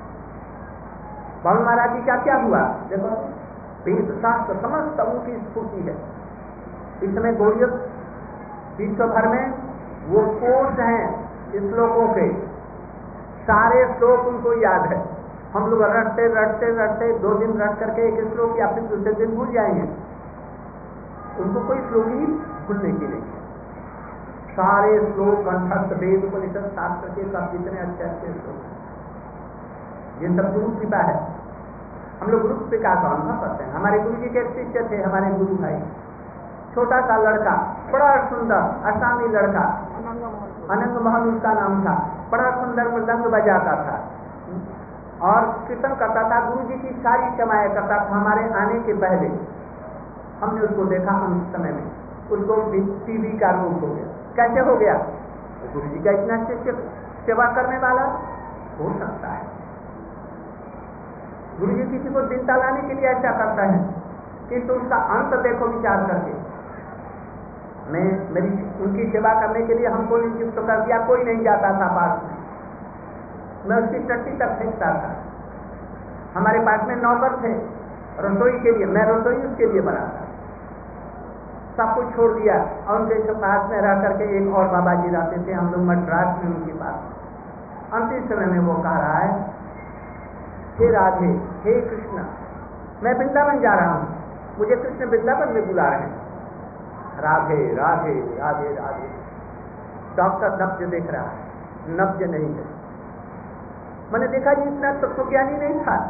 बाबू महाराज जी का क्या हुआ देखो, वेद शास्त्र समस्त उनकी स्फूर्ति है। इस समय गौड़ीय विश्व भर में वो कोर्स हैं श्लोकों के, सारे श्लोक उनको याद है। हम लोग रटते 2 दिन रट करके एक श्लोक या फिर दूसरे दिन भूल जाएंगे, उनको कोई श्लोक ही भूलने की नहीं। सारे श्लोक कंठस्थ, वेद उपनिषद शास्त्र के सब जितने अच्छे अच्छे श्लोक, ये सब गुरु कृपा है। हम लोग गुरु कृपा का अनुभव करते हैं। हमारे गुरु जी के शिष्य थे हमारे गुरु भाई, छोटा सा लड़का, बड़ा सुंदर असामी लड़का, अनंग मोहन उसका नाम था, बड़ा सुंदर मृदंग बजाता था और कीर्तन करता था, गुरु जी की सारी सेवाएं करता था। हमारे आने के पहले हमने उसको देखा, उस समय में उसको टीबी का रोग हो गया। कैसे हो गया? गुरु जी का इतना शिष्य सेवा करने वाला हो सकता है। गुरु जी किसी को चिंता लाने के लिए ऐसा करता है, किंतु उसका अंत देखो विचार करके। मेरी उनकी सेवा करने के लिए हमको नियुक्त कर दिया, कोई नहीं जाता था पास में, मैं उसकी टट्टी तक फेंकता था। हमारे पास में नौकर थे रसोई के लिए, मैं रसोई उसके लिए बनाता, सब कुछ छोड़ दिया और उनके पास में रह करके एक और बाबा जी रहते थे, हम लोग मद्रास में उनके पास। अंतिम समय में वो कह रहा है, हे राधे, हे कृष्ण, मैं वृंदावन जा रहा हूँ, मुझे कृष्ण वृंदावन में बुला रहे हैं, राधे राधे राधे राधे। डॉक्टर नब्ज देख रहा है, नब्ज नहीं है। मैंने देखा जी इतना तत्वज्ञानी नहीं था,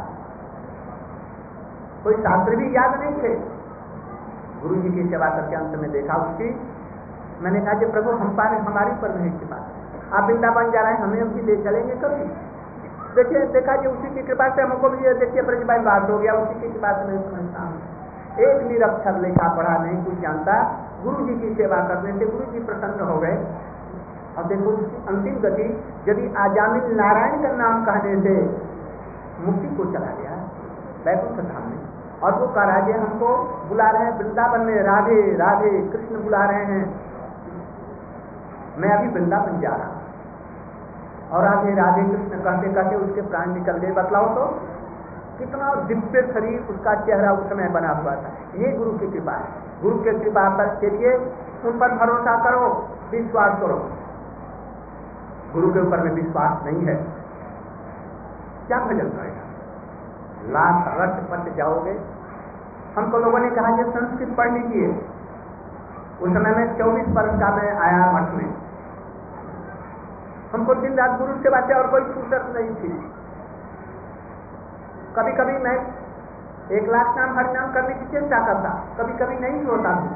कोई शास्त्र भी याद नहीं थे। गुरु जी की सेवा करके अंत में देखा उसकी, मैंने कहा कि प्रभु हमारी पर नहीं की बात, आप वृंदावन जा रहे हैं, हमें भी ले चलेंगे कभी? देखिए देखा जी उसी की कृपा से हमको भी देखिए ब्रजभाई बात हो गया, उसी की कृपा से मैं समझता हूँ। एक निरक्षर लिखा पढ़ा नहीं, कुछ जानता, गुरु जी की सेवा करने से गुरु जी प्रसन्न हो गए और देखो उसकी अंतिम गति, यदि आजामिल नारायण का नाम कहने से मुक्ति को चला गया वैकुंठ धाम में, और वो कह रहा है हमको बुला रहे हैं वृंदावन में, राधे राधे कृष्ण बुला रहे हैं, मैं अभी वृंदावन जा रहा हूं, और राधे राधे कृष्ण कहते कहते उसके प्राण निकल गए। बतलाओ तो कितना दिव्य शरीर उसका चेहरा उस समय बना हुआ था। ये गुरु की कृपा है। गुरु की कृपा के लिए उन पर भरोसा करो, विश्वास करो। गुरु के ऊपर में विश्वास नहीं है, क्या भजन करेगा? लाख रट पट जाओगे। हमको लोगों ने कहा ये संस्कृत पढ़ लीजिए। उस समय में 24 वर्ष का मैं आया मठ में, हमको दिन रात गुरु सेवा से और कोई फुर्सत नहीं थी। कभी कभी मैं 1 लाख नाम हरिनाम करने की चेष्टा करता, कभी कभी नहीं होता था।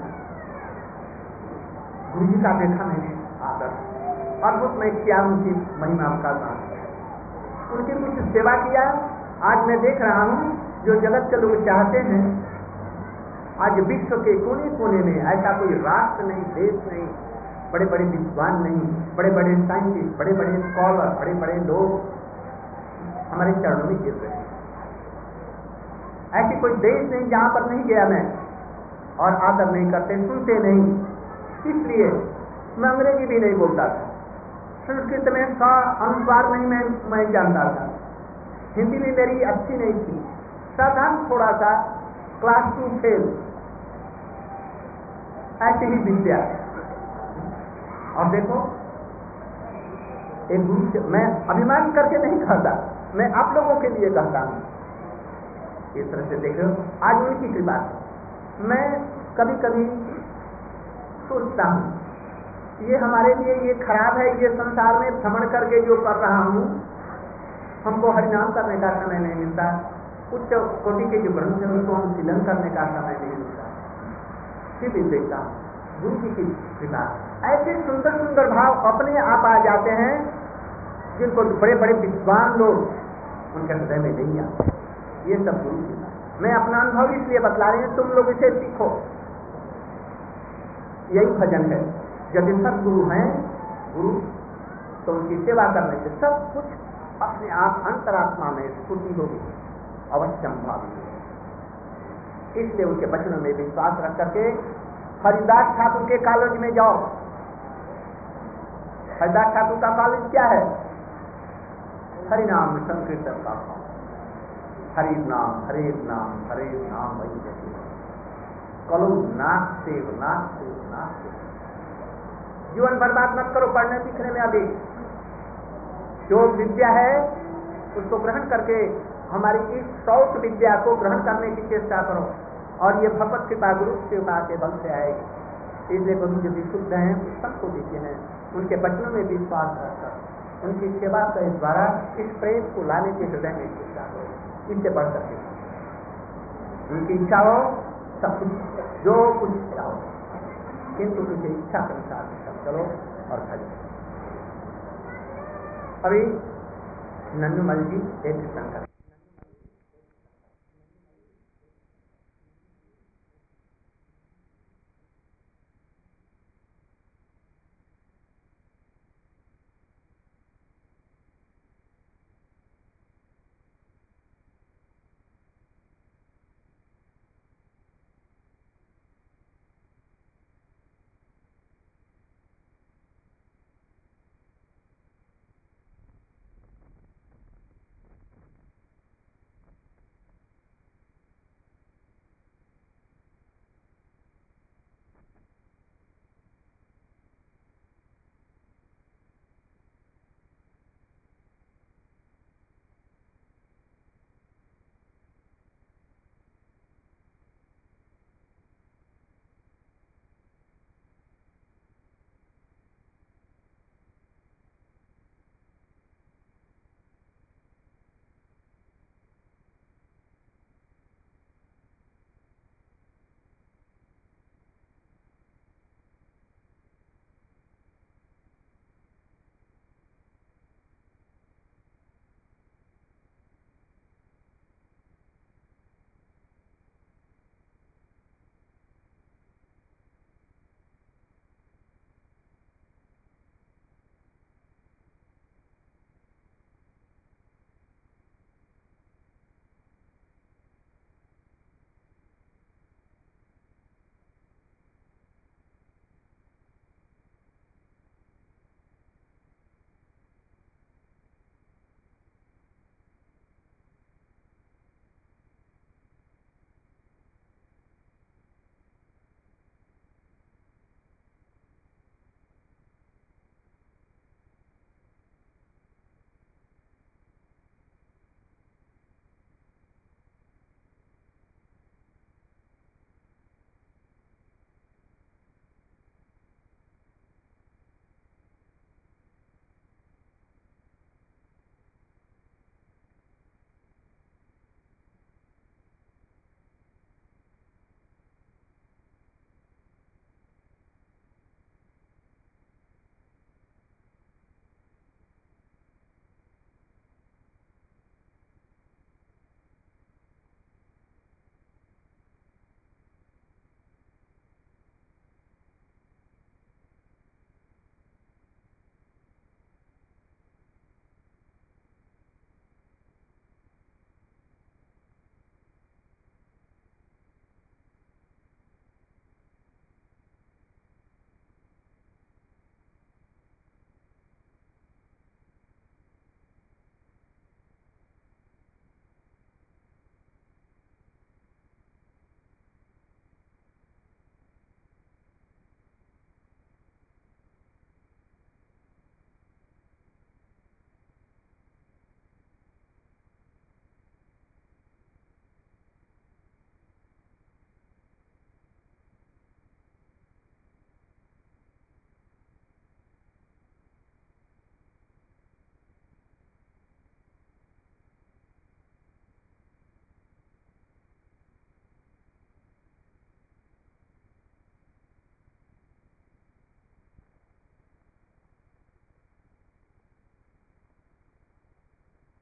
गुरु जी का देखा मैंने आकर, अद्भुत मैं क्या उनकी महिमा का नाम, उनकी कुछ सेवा किया। आज मैं देख रहा हूं जो जगत के लोग चाहते हैं, आज विश्व के कोने कोने में ऐसा कोई राष्ट्र नहीं, देश नहीं, बड़े बड़े विद्वान नहीं, बड़े बड़े साइंटिस्ट, बड़े बड़े स्कॉलर, बड़े बड़े लोग हमारे चरणों में गिर रहे हैं। ऐसी कोई देश नहीं जहां पर नहीं गया मैं, और आदर नहीं करते, सुनते नहीं। इसलिए मैं अंग्रेजी भी नहीं बोलता था, संस्कृत में अनुस्वार नहीं मैं जानता था, हिंदी भी मेरी अच्छी नहीं थी, साधारण थोड़ा सा क्लास 2 फेल, ऐसी ही विद्या। और देखो एक गुरु से मैं अभिमान करके नहीं कहता, मैं आप लोगों के लिए कहता हूं। इस तरह से देखो आज उनकी कृपा से मैं कभी कभी सोचता हूं ये हमारे लिए ये खराब है, ये संसार में भ्रमण करके जो कर रहा हूं, हमको हरिनाम करने का समय नहीं मिलता, उच्च कोटि के जो ग्रंथ है उनको अनुशीलन करने का समय नहीं मिलता। फिर भी देखता हूं गुरु जी की कृपा, ऐसे सुंदर सुंदर भाव अपने आप आ जाते हैं जिनको बड़े बड़े विद्वान लोग उनके हृदय में नहीं आते। ये सब गुरु की बात। मैं अपना अनुभव इसलिए बतला रहे हैं, तुम लोग इसे सीखो। यही भजन है। यदि सब गुरु हैं गुरु, तो उनकी सेवा करने से सब कुछ अपने आप अंतरात्मा में स्फूर्ति होगी, अवश्यम भावी। इसलिए उनके वचनों में विश्वास रख करके हरिदास ठाकुर के कॉलेज में जाओ। हरिदास ठाकुर का कॉलेज क्या है? हरिनाम संकीर्तन का, हरि नाम हरे नाम हरे नाम वही जैसे कलो नाथ सेव नाथ सेव नाथ सेव। जीवन बर्बाद मत करो पढ़ने सीखने में। अभी जो विद्या है उसको ग्रहण करके हमारी इस शौक विद्या को ग्रहण करने की चेष्टा करो, और ये भगवत कृपा गुरु कृपा के बल से आएगी। इसलिए गुरु जी विशुद्ध हैं, सबको देते हैं, उनके वचनों में विश्वास रखकर उनकी सेवा के द्वारा इस प्रेम को लाने के हृदय में चेष्टा करो। इससे बढ़ करके उनकी इच्छा हो सब कुछ, जो कुछ इच्छा हो, किंतु उनकी इच्छा के अनुसार सब चलो और खड़े। अभी नन्नूमल जी एक कीर्तन करें।